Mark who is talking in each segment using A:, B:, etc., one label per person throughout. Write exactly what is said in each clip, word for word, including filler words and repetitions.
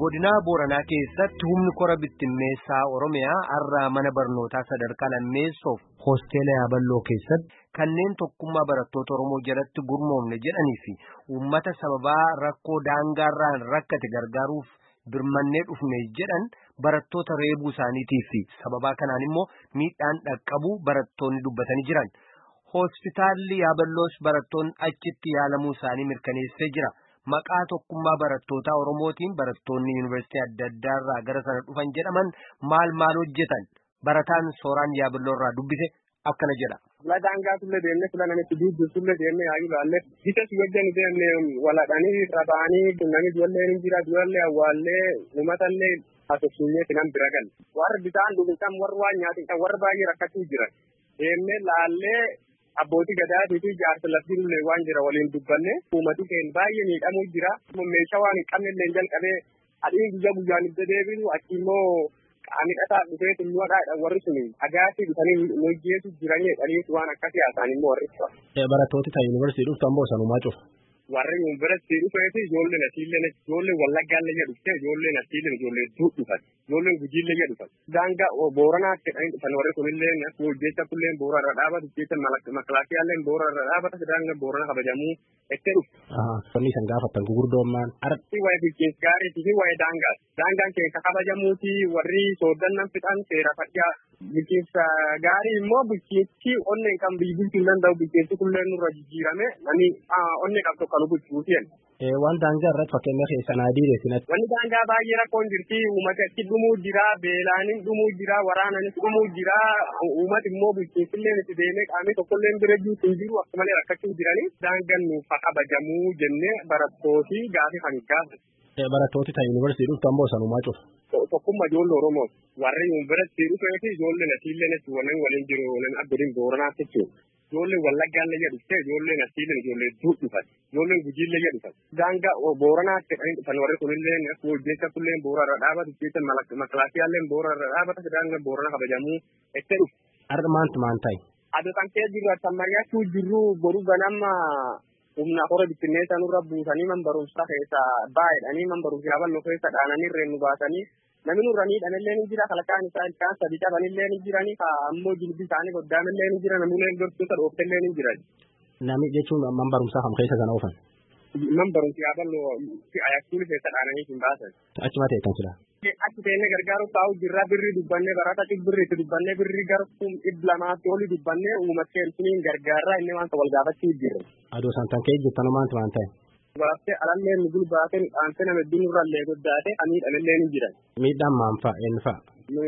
A: Godina Booranaa keessatti humni kora bittimmeessaa Oromiyaa har'a mana barnootaa sadarkaa lammeessoof hoosteela Yaaballoo keessatti kanneen tokkummaa barattoota Oromoo jalatti gurmoomne jedhanii fi uummata sababaa rakkoo daangaarraan rakkate gargaaruuf birmannee dhufne jedhan barattoota reebuu isaaniitii fi sababaa kanaan immoo miidhaan dhaqqabuu barattoonni dubbatanii jiran. Hospitaalli Yaaballoos barattoonni achitti yaalamuu isaanii mirkaneessee jira. Maqaa tokkummaa barattootaa Oromootiin barattoonni yuunivarsiitii adda addaarraa gara sana dhufan jedhaman maal maal hojjetan barataan Sooraan Yaaballoorraa dubbise akkana jedha.
B: Daangaa sulle deemnee filananitti duubbi sulle deemnee yaa ilaalle isa si wajjin deemnee waladhanii rabaanii namni ijoollee ni jira ijoollee awwaallee uummatallee asoosuunyee finan bira galle warri bisaan dhugusan warri waan nyaatin warri baay'ee rakkachuu jira deemnee laallee. Abbootii gadaatii fi jaarsa lafti waan jira waliin dubbanne uummati keenya baay'ee miidhamuu jira. Meeshaa waan hin qabne illee jalqabee adiin guyyaa guyyaan itti deebinu achi immoo qaamidhataa dhufee tulluudhaadha warri suni agaatii dhufanii hojjetu jiranii dhaliis waan akkasii haasaan immoo warri dhufa.
A: Barattooti ta'e yuunivarsiitii dhuftu ammoo sanumaa cufa.
B: Warri yuunivarsiitii dhufeeti ijoolleen asiillee ijoolleen wallagaallee jedhufte ijoolleen asiillee ijoollee dhufan ijoolleen gujiillee jedhufan. Daangaa Booranaa jedhanii dhufan warri kunillee hojjecha kulleen Booranarra dhaabatu hojjecha makilaasiyaalleen Booranarra dhaabata daangaa Boorana kabajamuu itti dhufu.
A: Wanni isaan gaafattan gugurdoommaan.
B: Arti waa'ee bulchiinsa gaariitii fi waa'ee daangaa. Daangaan keessa kabajamuuti warri sooddannan fixan seera fadhaa. Bulchiinsa gaarii immoo bulchiinsi onneen kan biyyi bulchuu danda'u bulchiinsi kulleen nurra jijjiirame namni onnee qabdu kan bulchuuti.
A: Waan daangaa irratti fakkeenya keessan adii reessinatti.
B: Wanni daangaa baay'ee rakkoon jirti uummata dhumuu jira beelaanin dhumuu jira waraananis dhumuu jira uummati immoo bulchiinsillee itti deemee qaamni tokkollee bira jiruutu hin jiru akka malee rakkachuu jiranii daangaan nuuf kabajamuu jennee barattooti gaafii kan gaafatu.
A: Barattooti ta'e yuunivarsiitii dhuftu ammoo sanumaa cufa.
B: Tokkummaa ijoollee Oromoo warri yuunivarsiitii dhufee fi ijoolleen asiillee waliin waliin jiru waliin abbooliin Booranaa jechuudha. Ijoolleen Wallaggaallee jedhufte ijoolleen asiillee ijoollee dhufan ijoolleen Gujiillee jedhufan. Daangaa Booranaa jedhanii dhufan warri kunillee hojjecha kulleen Booranarra dhaabatu hojjecha makilaasiyaalleen Booranarra dhaabata daangaa Boorana kabajamuu itti dhufu.
A: Har'a maantu maan ta'e?
B: Adda kan ta'e jiru akka mari'achuu jirru boruu ganama. Humna kora bittinneessa nurra buusanii man barumsa keessa baay'edhanii man barumsa Yaaballoo keessa dhaananii reenu baasanii namni nurra miidhamillee ni jira kalaqaan isaa ilkaan sadii qabanillee ni jiranii ammoo jilbii isaanii goddaamillee ni jira namni gortoota dhooftellee ni jiran.
A: Namni jechuun man barumsaa kam keessa sana oofan?
B: Man barumsa Yaaballoo ayyakuuli keessa dhaananii hin baasan.
A: Achuma ta'e kan jira.
B: Achi ta'ee gargaaru taa'u jirra birri dubbannee barata birriitti dubbannee birri garkuun dhibba lamaatti oli dubbannee uumattee ilsiniin gargaarraa inni wanta wal gaafachuu jirra.
A: Adoo santan kee jirtan maantu waan ta'e?
B: Barattee alallee nu gulbaatee dhaanse nama hedduu nurrallee goddaate miidhamillee ni jiran.
A: Miidhaan maan fa'a eenyu fa'a?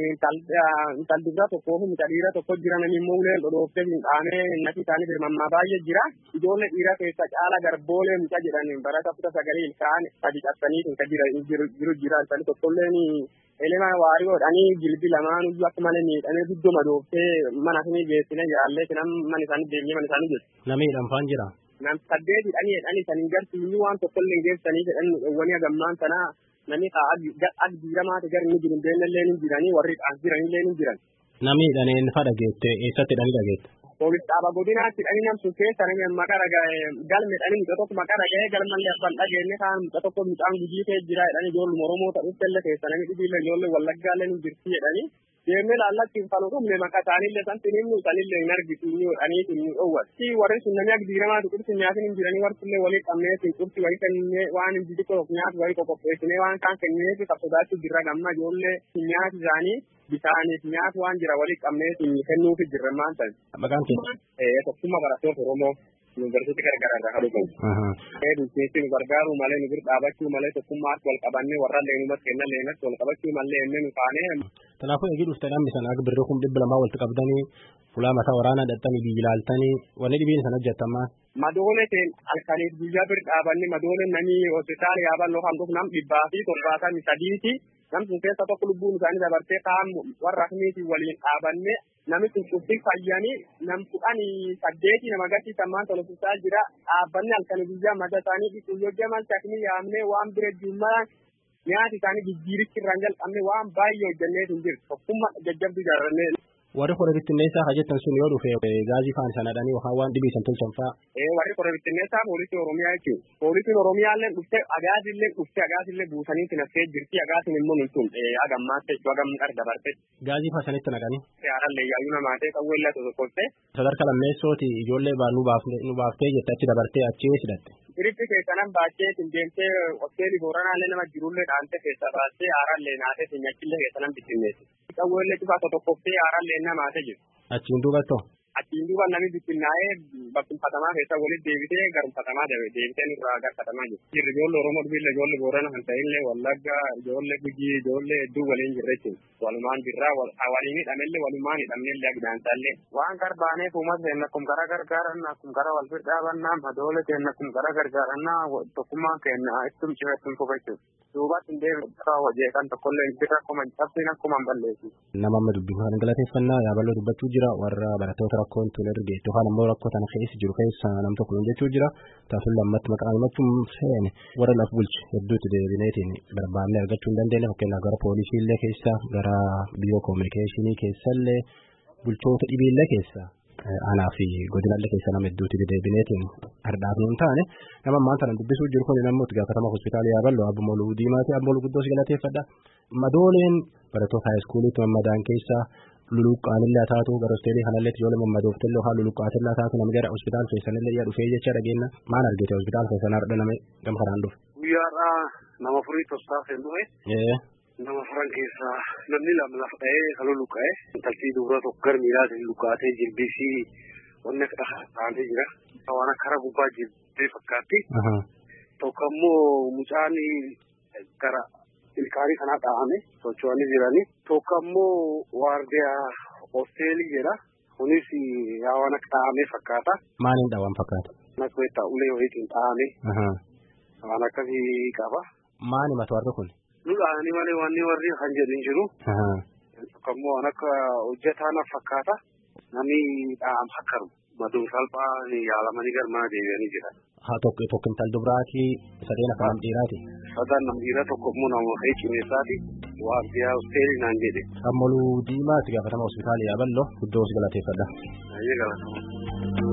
B: Intaldibraa tokkoo fi mucaa dhiiraa tokko jiran immoo uleen dhodhooftee hin dhaanee natti isaanii birmammaa baay'ee jira. Ijoollee dhiiraa keessa caala garboolee mucaa jedhan barata kutaa sagalee ilkaan sadi cabsanii kan jiru jira isaanii tokkolleen elema waariyoodhanii jilbi lamaan iyyuu akka malee miidhamee guddoo madooftee mana isinii geessine jaallee sinam mana isaanii deemnee mana isaanii geessu.
A: Namni hidhamfaan jira.
B: Nam saddeet hidhanii hidhanii isaanii garsiisuu waan tokkollee geessanii jedhan dhowwanii hagammaan sanaa namni ag diiramaati gar inni jiru beellellee ni jiranii warri dhaas jiranillee ni jiran.
A: Namni hidhaneen fa dhageette eessatti hidhanii dhageette?
B: Poolis dhaaba godinaatti hidhanii namsu keessa namni maqaa dhaga'e galme hidhanii mucaa tokko maqaa dhaga'ee galmallee abbaan dhageenne kaan mucaa tokko mucaan gujii ta'e jira hidhanii ijoolluma Oromoo ta'uufillee keessa namni dhibiillee ijoollee Wallaggaallee ni jirti jedhanii. Deemnee laallachiin kan dhumne maqaa isaaniillee santiin himnu isaaniillee hin argitu ni hodhanii ni dhowwatu. Warri sun namni akka diiramaatu qursi nyaatin hin jiranii warqillee walii qabnee sin qursi wayii kennee waan hin jiddu nyaatu wayii qoqopheessinee waan kaan kennee fi qabsodaachuu jirra gamma ijoollee nyaati isaanii bisaaniif nyaatu waan jira walii qabnee sin kennuufi jirra maan ta'e.
A: Maqaan keenya?
B: Tokkummaa barattoota Oromoo. Yuunivarsiitii gargaraarraa kan dhufamu. Bulchiinsi nu gargaaru malee nu bira dhaabachuu malee tokkummaatti wal qabannee warra leenumatti kennan leenatti wal qabachuu malee enne nu taanee.
A: Kanaafuu eegii dhuftan namni sana akka birree kun dhibba lamaa walitti qabdanii ulaa mataa waraanaa dhaqxanii biyyi ilaaltanii wanni dhibiin sana hojjetamaa.
B: Madoole ta'e halkaniif guyyaa bira dhaabanne madoole namni hospitaala Yaaballoo kan dhufu nam dhibbaa fi torbaatamii sadiiti. Namni keessa tokko lubbuun isaanii dabartee kaan warra akkamiitiin waliin dhaabanne. Namni kun cufti fayyanii nam kudhanii saddeeti nama agarsiisan maan tolosisaa jira dhaabbanni halkanii guyyaa madda isaanii dhiquu yoo jaman takni yaamnee waan bira jummaa nyaati isaanii jijjiirichi irraan jalqabne waan baay'ee hojjennee hin jiru tokkummaa jajjabduu ijaarrannee
C: warri qorra bittinneessaa hajjettan sun yoo dhufe gaazii faan sanadhanii yookaan waan dhibiisan tolchan fa'a.
B: Ee warri qorra bittinneessaa poolisii Oromiyaa jechuudha. Poolisiin Oromiyaa illee dhufte agaazii illee dhufte agaazii illee buusanii sinaffee jirti agaasiin immoo nutuun hagammaatti jechuudha hagam qara dabarte.
C: Gaazii faa sanitti naqanii.
B: Yaarallee yaayyuu namaatee qawwee illee tokkotte.
C: Sadarkaa lammeessooti ijoollee baa nu baaftee jette achi dabartee achi hidhatte.
B: Iritti keessanan baachee deemtee hoteelii Booranaallee nama jirullee dhaantee keessa baastee haarallee naatee sinyachillee keessanan bittinneessi. Qawweellee cufaa tokkoftee haarallee namaatee jiru.
C: Achiin duubattoo.
B: Achiin duuba namni bittinnaa'ee bakkumfatamaa keessa walitti deebitee garumfatamaa deebitee nurraa garfatamaa jiru. Jirri ijoollee Oromoo dubbille ijoollee Boorana kan ta'illee Wallagga ijoollee Gujii ijoollee hedduu waliin jirre jechuudha. Walumaan jirraa waliin hidhamellee walumaan hidhamnellee abidaansaallee. Waan garbaaneef uummata keenya akkuma gara gargaarannaa akkuma gara wal firdhaabannaa madoole keenya akkuma gara gargaarannaa tokkummaan keenya ittum cimee ittum fufachuudha. Duubatti hin deebiin hojii kan tokkollee birra akkuma hin cabsiin akkuma hin balleessu.
C: Nama amma dubbii kan galateeffannaa yaaballoo dubbachuu jira warra barattoota rakkoon tun erge yookaan ammoo rakkoo tana keessa jiru keessa nam tokko jechuu jira taasisun lammatti maqaan himachuun seene warra laf bulchi hedduutti deebineetiin barbaannee argachuu hin dandeenye fakkeenyaaf gara poolisii illee keessa gara biiroo koominikeeshinii keessallee bulchoota dhibiillee keessa aanaa fi godinallee keessa nama hedduutti deebineetiin hardhaaf nuun taane nama ammaan tana dubbisuu jiru kun namni itti gaafatama hospitaala yaaballoo abbo Moluu Diimaati abbo Moluu guddoo si galateeffadha madooleen barattoota haayiskuuliitti mammadaan keessa luluqqaanillee haa taatu gara hosteelii kanallee ijoollee mammadooftellee yookaan luluqqaatillee haa taatu namni gara hospitaala keessanillee yaa dhufee jecha dhageenya maal argite hospitaala keessan har'a nama gam kanaan dhufe.
D: Guyyaadhaa nama furii tostaaf hin dhufe. Nama furan keessaa namni lama lafa ta'ee kan luluqqa'e intaltii dubara tokko gara miilaatiin luqqaatee jilbiisii wanna ta'anii jira. Waan akka gubbaa jilbee fakkaatti. Tokko ammoo mucaan gara ilkaanii kanaa dha'ame socho'anii jiranii. Tokko ammoo waardiyaa hosteelii jedha. Kunis yaa waan akka dha'ame fakkaata.
C: Maaliin dha'ame fakkaata?
D: Nakka beektaa ulee wayiitiin dha'ame. Waan akkasii qaba.
C: Maali mata warra kun?
D: Lulaanii malee waan warri kan jedhu hin jiru. Tokko ammoo waan akka hojjetaan fakkaata. Namni dha'am hakkaru. Maduun salphaa yaalamanii garmaa deebi'anii jiran.
C: Haa tokko tokko intal dubraati sadeen akka nam dhiiraati.
D: Sadaan nam dhiiraa tokko immoo nama ka'ee cimeessaati. Waardiyaa hosteelii naan jedhe.
C: Moluu Diimaa itti gaafatama hospitaala yaaballoo guddoo si galateeffadha.
D: Baay'ee galatama.